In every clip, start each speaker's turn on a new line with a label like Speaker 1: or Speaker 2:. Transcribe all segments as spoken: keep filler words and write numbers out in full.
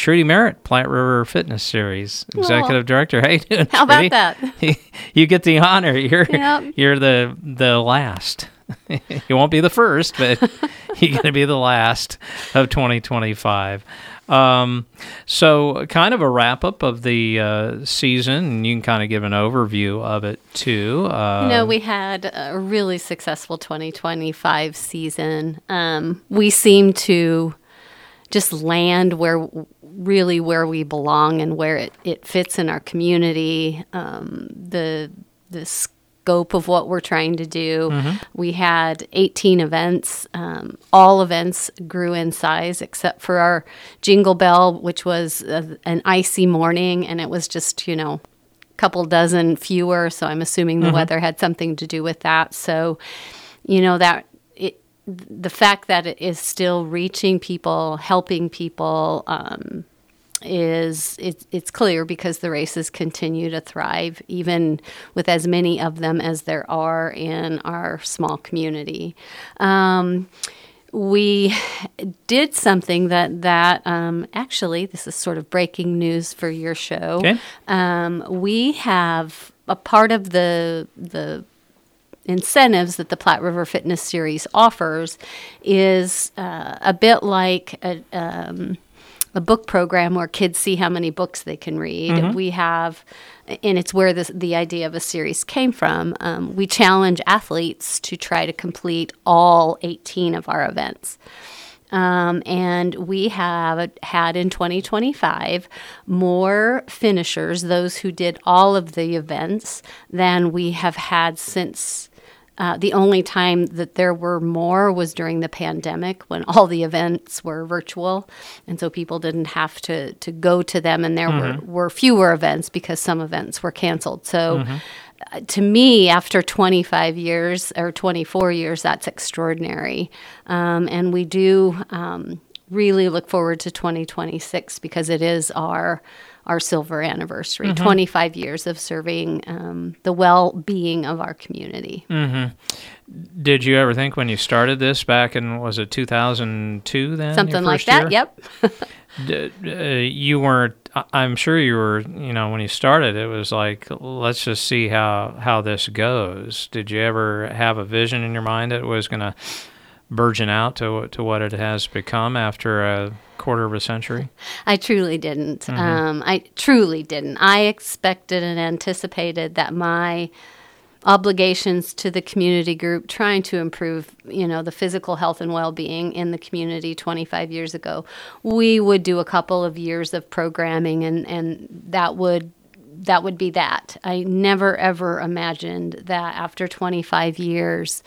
Speaker 1: Trudy Merritt, Platte River Fitness Series Executive oh. Director. How you doing,
Speaker 2: How
Speaker 1: Trudy?
Speaker 2: about that?
Speaker 1: You get the honor. You're
Speaker 2: yep.
Speaker 1: you're the the last. You won't be the first, but you're going to be the last of twenty twenty-five. Um, so kind of a wrap-up of the uh, season, and you can kind of give an overview of it, too. Uh,
Speaker 2: you know, we had a really successful twenty twenty-five season. Um, we seem to just land where really where we belong and where it, it fits in our community, um, the the scope of what we're trying to do. Mm-hmm. We had eighteen events. Um, all events grew in size except for our Jingle Bell, which was a, an icy morning, and it was just, you know, a couple dozen fewer, so I'm assuming the mm-hmm. weather had something to do with that. So, you know, that it, the fact that it is still reaching people, helping people, um, is it's it's clear because the races continue to thrive, even with as many of them as there are in our small community. Um, we did something that that um, actually, this is sort of breaking news for your show.
Speaker 1: Okay.
Speaker 2: Um, we have a part of the the incentives that the Platte River Fitness Series offers is uh, a bit like a um, a book program where kids see how many books they can read. Mm-hmm. We have, and it's where this, the idea of a series came from. Um, we challenge athletes to try to complete all eighteen of our events. Um, and we have had in twenty twenty-five more finishers, those who did all of the events, than we have had since. Uh, the only time that there were more was during the pandemic when all the events were virtual. And so people didn't have to, to go to them, and there mm-hmm. were, were fewer events because some events were canceled. So mm-hmm. uh, to me, after twenty-five years or twenty-four years, that's extraordinary. Um, and we do um, really look forward to twenty twenty-six because it is our our silver anniversary, mm-hmm. twenty-five years of serving um, the well-being of our community.
Speaker 1: Mm-hmm. Did you ever think when you started this back in, was it two thousand two then?
Speaker 2: Something like that,
Speaker 1: year?
Speaker 2: Yep.
Speaker 1: Did, uh, you weren't, I'm sure you were, you know, when you started, it was like, let's just see how, how this goes. Did you ever have a vision in your mind that it was going to burgeon out to to what it has become after a quarter of a century?
Speaker 2: I truly didn't. Mm-hmm. Um, I truly didn't. I expected and anticipated that my obligations to the community group, trying to improve, you know, the physical health and well-being in the community twenty-five years ago, we would do a couple of years of programming, and, and that would that would be that. I never, ever imagined that after twenty-five years,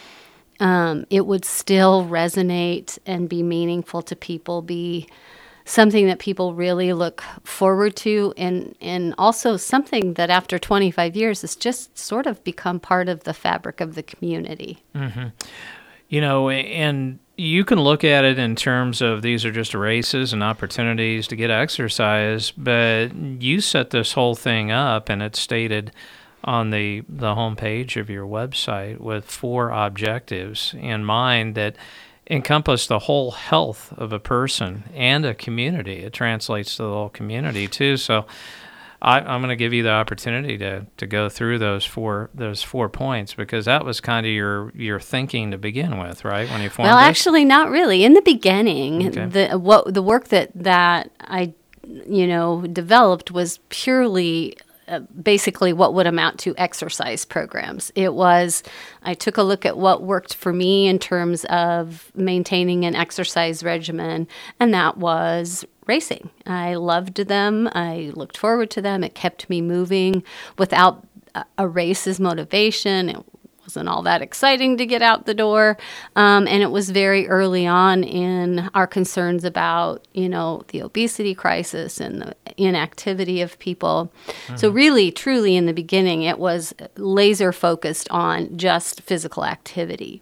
Speaker 2: Um, it would still resonate and be meaningful to people, be something that people really look forward to, and, and also something that after twenty-five years has just sort of become part of the fabric of the community.
Speaker 1: Mm-hmm. You know, and you can look at it in terms of these are just races and opportunities to get exercise, but you set this whole thing up, and it's stated on the, the homepage of your website with four objectives in mind that encompass the whole health of a person and a community. It translates to the whole community too. So I, I'm going to give you the opportunity to, to go through those four those four points, because that was kind of your, your thinking to begin with, right? When you formed
Speaker 2: well,
Speaker 1: this?
Speaker 2: Actually, not really. In the beginning,
Speaker 1: okay.
Speaker 2: the what the work that that I you know developed was purely Uh, basically what would amount to exercise programs. It was, I took a look at what worked for me in terms of maintaining an exercise regimen, and that was racing. I loved them. I looked forward to them. It kept me moving without a, a race's motivation. It wasn't all that exciting to get out the door. Um, and it was very early on in our concerns about, you know, the obesity crisis and the inactivity of people. Mm-hmm. So really, truly in the beginning, it was laser focused on just physical activity.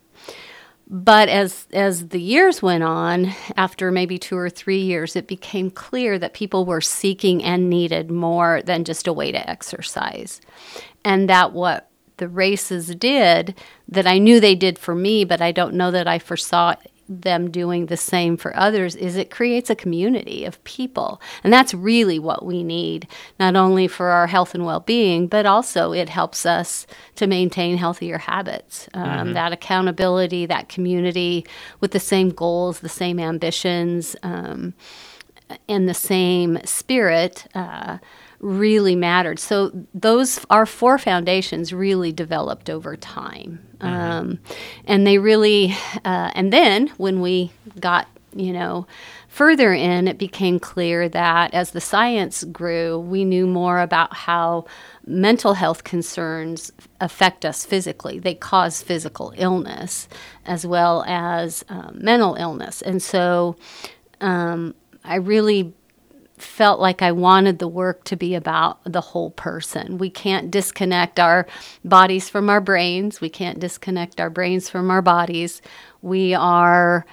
Speaker 2: But as as the years went on, after maybe two or three years, it became clear that people were seeking and needed more than just a way to exercise. And that what the races did, that I knew they did for me, but I don't know that I foresaw them doing the same for others is it creates a community of people. And that's really what we need, not only for our health and well-being, but also it helps us to maintain healthier habits. Um, mm-hmm. That accountability, that community with the same goals, the same ambitions, um, and the same spirit uh, really mattered. So those, our four foundations really developed over time. Mm-hmm. Um, and they really, uh, and then when we got, you know, further in, it became clear that as the science grew, we knew more about how mental health concerns affect us physically. They cause physical illness as well as um, mental illness. And so um, I really felt like I wanted the work to be about the whole person. We can't disconnect our bodies from our brains. We can't disconnect our brains from our bodies. We are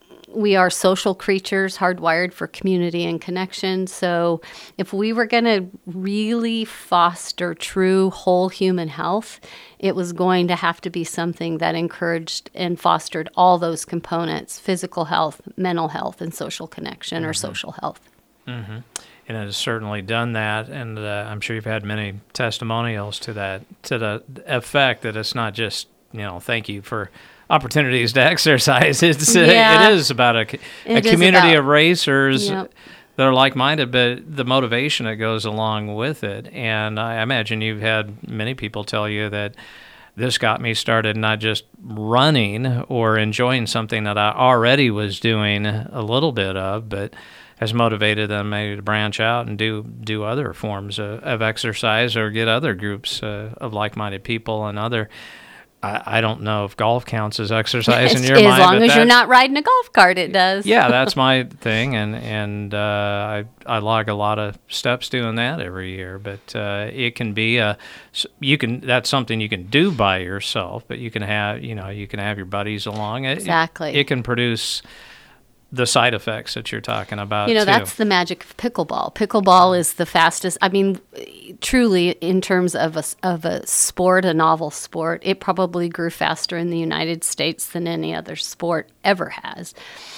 Speaker 2: we are social creatures hardwired for community and connection. So if we were going to really foster true whole human health, it was going to have to be something that encouraged and fostered all those components: physical health, mental health, and social connection mm-hmm. or social health.
Speaker 1: Mm-hmm. And it has certainly done that, and uh, I'm sure you've had many testimonials to that, to the effect that it's not just, you know, thank you for opportunities to exercise. It's yeah. it is about a, a community about, of racers yep. that are like-minded, but the motivation that goes along with it. And I imagine you've had many people tell you that this got me started not just running or enjoying something that I already was doing a little bit of, but has motivated them maybe to branch out and do do other forms of, of exercise or get other groups uh, of like-minded people and other. I, I don't know if golf counts as exercise in your
Speaker 2: as
Speaker 1: mind.
Speaker 2: As long as that, you're not riding a golf cart, it does.
Speaker 1: Yeah, that's my thing, and and uh, I I log a lot of steps doing that every year. But uh, it can be a you can that's something you can do by yourself, but you can have you know you can have your buddies along. It,
Speaker 2: exactly.
Speaker 1: It, it can produce the side effects that you're talking about,
Speaker 2: You know,
Speaker 1: too.
Speaker 2: That's the magic of pickleball. Pickleball is the fastest. I mean, truly, in terms of a, of a sport, a novel sport, it probably grew faster in the United States than any other sport ever has.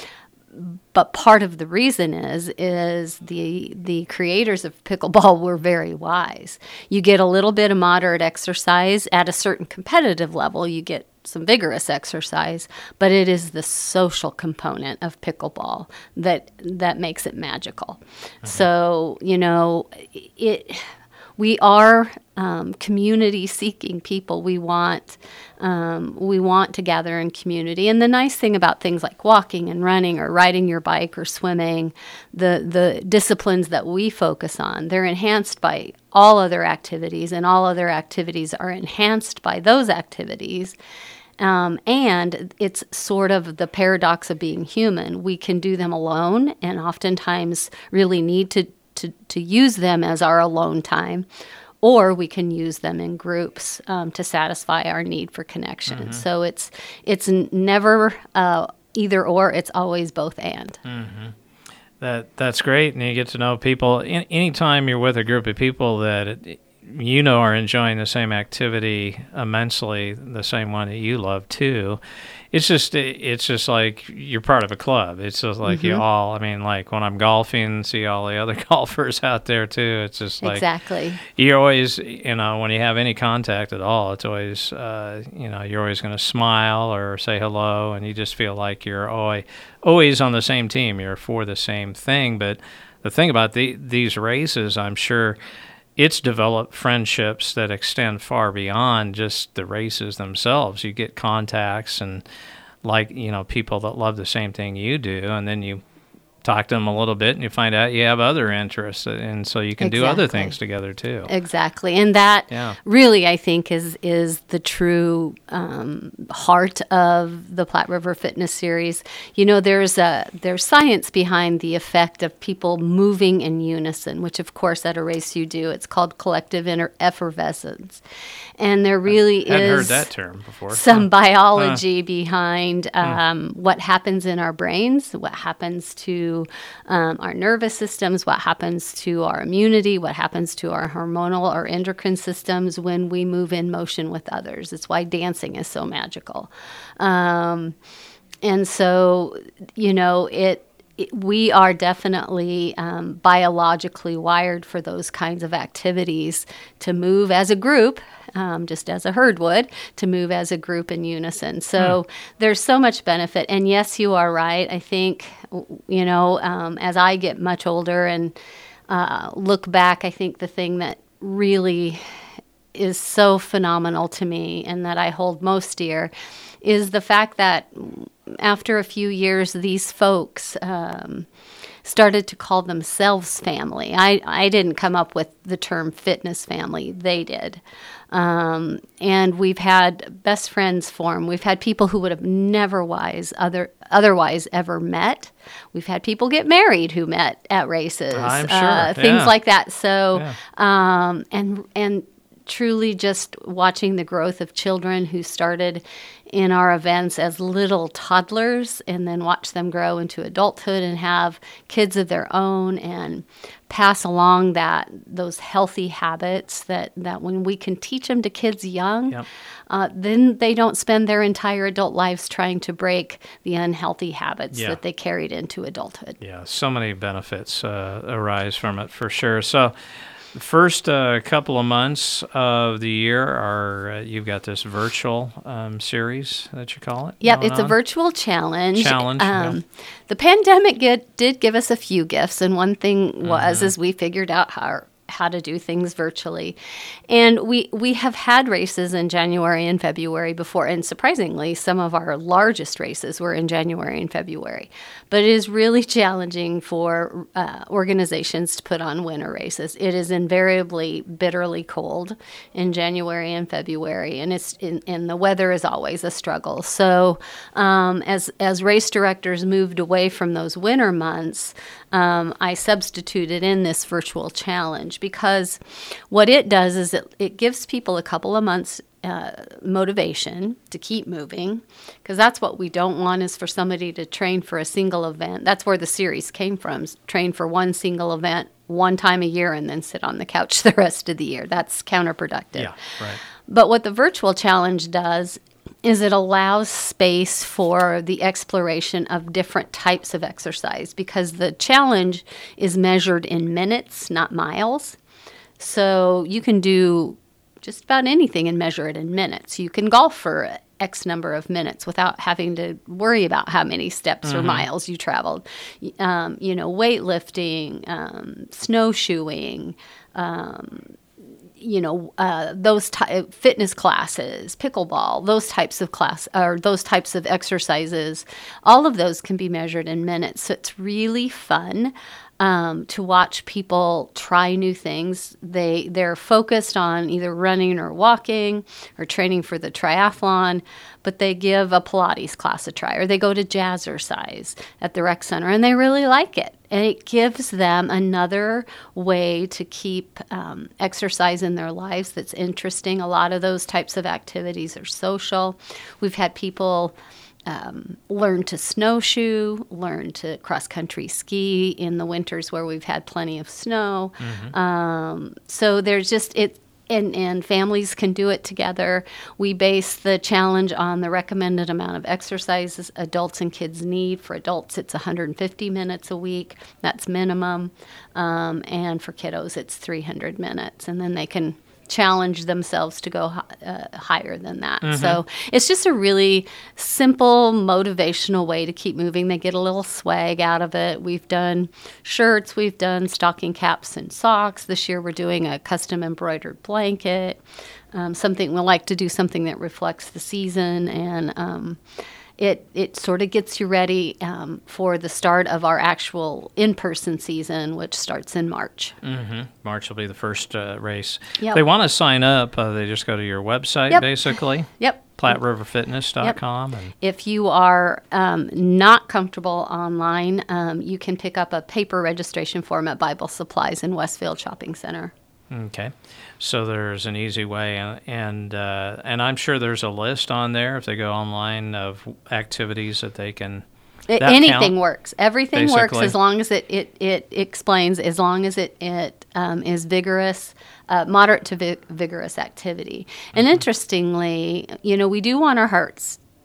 Speaker 2: But part of the reason is is the the creators of pickleball were very wise. You get a little bit of moderate exercise at a certain competitive level. You get some vigorous exercise, but it is the social component of pickleball that that makes it magical. Mm-hmm. So, you know, it we are um, community-seeking people. We want um, we want to gather in community. And the nice thing about things like walking and running or riding your bike or swimming, the the disciplines that we focus on, they're enhanced by all other activities, and all other activities are enhanced by those activities. Um, and it's sort of the paradox of being human. We can do them alone, and oftentimes really need to, to, to use them as our alone time, or we can use them in groups um, to satisfy our need for connection. Mm-hmm. So it's it's never uh, either or; it's always both and.
Speaker 1: Mm-hmm. That that's great, and you get to know people. In, anytime you're with a group of people that It, you know are enjoying the same activity immensely, the same one that you love too, it's just it's just like you're part of a club. It's just like mm-hmm. you all, I mean, like when I'm golfing, see all the other golfers out there too. It's just like
Speaker 2: exactly.
Speaker 1: You're always, you know, when you have any contact at all, it's always, uh, you know, you're always going to smile or say hello, and you just feel like you're always always on the same team. You're for the same thing. But the thing about the, these races, I'm sure, it's developed friendships that extend far beyond just the races themselves. You get contacts and, like, you know, people that love the same thing you do, and then you talk to them a little bit and you find out you have other interests, and so you can exactly. do other things together too.
Speaker 2: Exactly. And that
Speaker 1: yeah.
Speaker 2: really, I think, is is the true um, heart of the Platte River Fitness Series. You know, there's a there's science behind the effect of people moving in unison, which of course at a race you do. It's called collective inter- effervescence. And there really
Speaker 1: I hadn't
Speaker 2: is
Speaker 1: heard that term before.
Speaker 2: some
Speaker 1: huh.
Speaker 2: biology
Speaker 1: huh.
Speaker 2: behind um, hmm. what happens in our brains, what happens to um, our nervous systems, what happens to our immunity, what happens to our hormonal or endocrine systems when we move in motion with others. It's why dancing is so magical. Um, and so, you know, it, it we are definitely um, biologically wired for those kinds of activities to move as a group. Um, just as a herd would, to move as a group in unison. So hmm. there's so much benefit. And yes, you are right. I think, you know, um, as I get much older and uh, look back, I think the thing that really is so phenomenal to me and that I hold most dear is the fact that after a few years, these folks um, started to call themselves family. I, I didn't come up with the term fitness family. They did. Um, and we've had best friends form. We've had people who would have never wise other otherwise ever met. We've had people get married who met at races.
Speaker 1: I'm sure.
Speaker 2: Uh, things
Speaker 1: yeah.
Speaker 2: like that. So,
Speaker 1: yeah.
Speaker 2: um, and and truly just watching the growth of children who started in our events as little toddlers and then watch them grow into adulthood and have kids of their own and pass along that those healthy habits that, that when we can teach them to kids young, yep. uh, then they don't spend their entire adult lives trying to break the unhealthy habits yeah. that they carried into adulthood.
Speaker 1: Yeah, so many benefits uh, arise from it for sure. So the first uh, couple of months of the year are, uh, you've got this virtual um, series that you call it?
Speaker 2: Yep, it's
Speaker 1: on?
Speaker 2: a virtual challenge.
Speaker 1: Challenge,
Speaker 2: um,
Speaker 1: yeah.
Speaker 2: The pandemic get, did give us a few gifts, and one thing was
Speaker 1: mm-hmm.
Speaker 2: is we figured out how how to do things virtually. And we, we have had races in January and February before, and surprisingly, some of our largest races were in January and February. But it is really challenging for uh, organizations to put on winter races. It is invariably bitterly cold in January and February, and it's in, and the weather is always a struggle. So um, as, as race directors moved away from those winter months, um, I substituted in this virtual challenge, because what it does is it, it gives people a couple of months uh, motivation to keep moving, because that's what we don't want is for somebody to train for a single event. That's where the series came from, train for one single event one time a year and then sit on the couch the rest of the year. That's counterproductive.
Speaker 1: Yeah, right.
Speaker 2: But what the virtual challenge does is it allows space for the exploration of different types of exercise, because the challenge is measured in minutes, not miles. So you can do just about anything and measure it in minutes. You can golf for X number of minutes without having to worry about how many steps mm-hmm. or miles you traveled. Um, you know, weightlifting, um, snowshoeing, um, you know, uh, those ty- fitness classes, pickleball, those types of class or those types of exercises, all of those can be measured in minutes. So it's really fun um, to watch people try new things. They they're focused on either running or walking or training for the triathlon, but they give a Pilates class a try, or they go to Jazzercise at the rec center and they really like it. And it gives them another way to keep um, exercise in their lives that's interesting. A lot of those types of activities are social. We've had people um, learn to snowshoe, learn to cross-country ski in the winters where we've had plenty of snow. Mm-hmm. Um, so there's just, it. And, and families can do it together. We base the challenge on the recommended amount of exercises adults and kids need. For adults, it's one hundred fifty minutes a week. That's minimum. Um, and for kiddos, it's three hundred minutes. And then they can challenge themselves to go uh, higher than that. Mm-hmm. So it's just a really simple, motivational way to keep moving. They get a little swag out of it. We've done shirts, we've done stocking caps and socks. This year we're doing a custom embroidered blanket. Um, something we like to do something that reflects the season, and um, it it sort of gets you ready um, for the start of our actual in-person season, which starts in March.
Speaker 1: Mm-hmm. March will be the first uh, race.
Speaker 2: Yep.
Speaker 1: If they want to sign up, uh, they just go to your website,
Speaker 2: yep.
Speaker 1: basically.
Speaker 2: Yep.
Speaker 1: Platte River Fitness dot com.
Speaker 2: Yep.
Speaker 1: And
Speaker 2: if you are um, not comfortable online, um, you can pick up a paper registration form at Bible Supplies in Westfield Shopping Center.
Speaker 1: Okay, so there's an easy way, and and, uh, and I'm sure there's a list on there if they go online of activities that they can.
Speaker 2: It,
Speaker 1: that
Speaker 2: anything
Speaker 1: count,
Speaker 2: works. Everything
Speaker 1: basically.
Speaker 2: works as long as it it, it explains, as long as it it um, is vigorous, uh, moderate to vi- vigorous activity. And mm-hmm. interestingly, you know, we do want our hearts to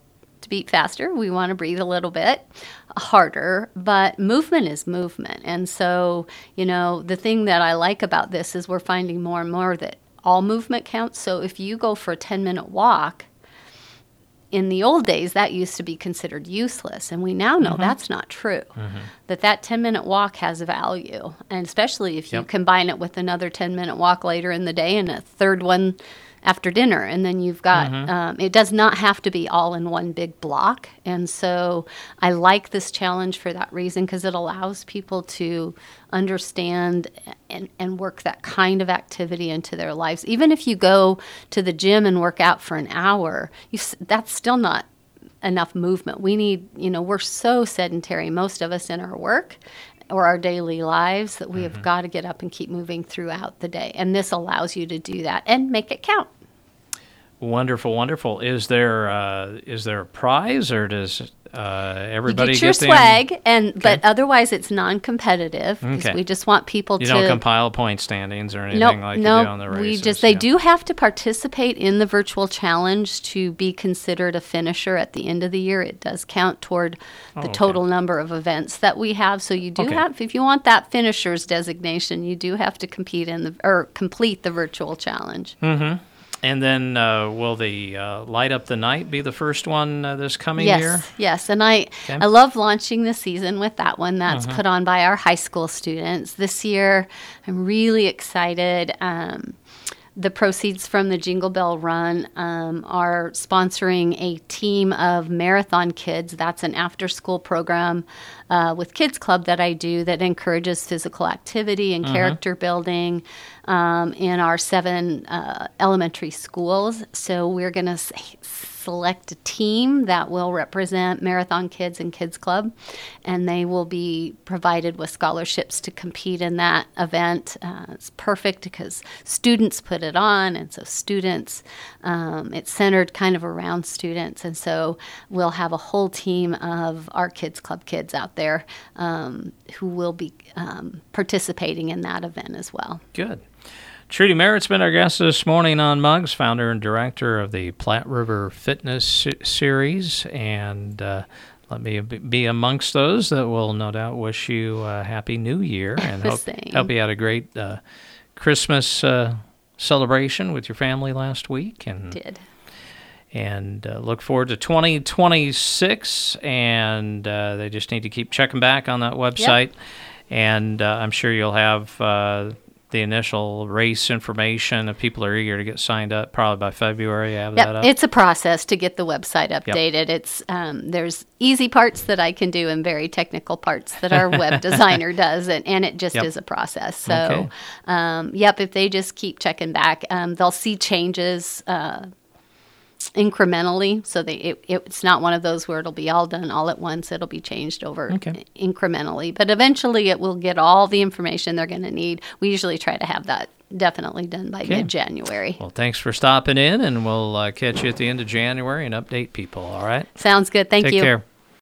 Speaker 2: to beat faster. We want to breathe a little bit harder, but movement is movement. And so, you know, the thing that I like about this is we're finding more and more that all movement counts. So if you go for a ten-minute walk, in the old days, that used to be considered useless, and we now know mm-hmm. that's not true, mm-hmm. that that ten-minute walk has value, and especially if you yep. combine it with another ten-minute walk later in the day and a third one after dinner, and then you've got, mm-hmm. um, it does not have to be all in one big block, and so I like this challenge for that reason, because it allows people to understand and, and work that kind of activity into their lives. Even if you go to the gym and work out for an hour, you, that's still not enough movement. We need, you know, we're so sedentary, most of us in our work or our daily lives, that we mm-hmm. have got to get up and keep moving throughout the day. And this allows you to do that and make it count.
Speaker 1: Wonderful, wonderful. Is there uh, is there a prize, or does uh, everybody
Speaker 2: you get your
Speaker 1: get
Speaker 2: swag?
Speaker 1: In?
Speaker 2: And
Speaker 1: okay.
Speaker 2: But otherwise, it's non-competitive.
Speaker 1: Okay.
Speaker 2: We just want people
Speaker 1: you
Speaker 2: to.
Speaker 1: You don't compile point standings or anything
Speaker 2: nope,
Speaker 1: like
Speaker 2: nope,
Speaker 1: you do on the races.
Speaker 2: We just they
Speaker 1: yeah.
Speaker 2: do have to participate in the virtual challenge to be considered a finisher at the end of the year. It does count toward the
Speaker 1: oh, okay.
Speaker 2: total number of events that we have. So you do
Speaker 1: okay.
Speaker 2: have, if you want that finisher's designation, you do have to compete in the or complete the virtual challenge.
Speaker 1: Mm-hmm. And then uh, will the uh, Light Up the Night be the first one uh, this coming
Speaker 2: yes,
Speaker 1: year?
Speaker 2: Yes, yes. And I, okay. I love launching the season with that one. That's uh-huh. put on by our high school students. This year, I'm really excited. Um, the proceeds from the Jingle Bell Run um, are sponsoring a team of Marathon Kids. That's an after-school program uh, with Kids Club that I do that encourages physical activity and uh-huh. character building um, in our seven uh, elementary schools. So we're going to s- select a team that will represent Marathon Kids and Kids Club, and they will be provided with scholarships to compete in that event. Uh, it's perfect because students put it on, and so students, um, it's centered kind of around students, and so we'll have a whole team of our Kids Club kids out there um, who will be um, participating in that event as well.
Speaker 1: Good. Trudy Merritt's been our guest this morning on Mugs, founder and director of the Platte River Fitness C- Series, and uh, let me be amongst those that will no doubt wish you a happy new year and hope, hope you had a great uh, Christmas uh, celebration with your family last week. And
Speaker 2: did.
Speaker 1: And uh, look forward to twenty twenty-six, and uh, they just need to keep checking back on that website, yep. and uh, I'm sure you'll have uh, the initial race information if people are eager to get signed up, probably by February. Have
Speaker 2: yep,
Speaker 1: that up.
Speaker 2: It's a process to get the website updated. Yep. It's um, there's easy parts that I can do and very technical parts that our web designer does, and, and it just yep. is a process. So,
Speaker 1: okay.
Speaker 2: um, yep, if they just keep checking back, um, they'll see changes uh, incrementally. So they it, it's not one of those where it'll be all done all at once. It'll be changed over
Speaker 1: okay.
Speaker 2: incrementally. But eventually it will get all the information they're going to need. We usually try to have that definitely done by okay. mid-January.
Speaker 1: Well, thanks for stopping in, and we'll uh, catch you at the end of January and update people, all right?
Speaker 2: Sounds good. Thank
Speaker 1: Take
Speaker 2: you.
Speaker 1: Take care.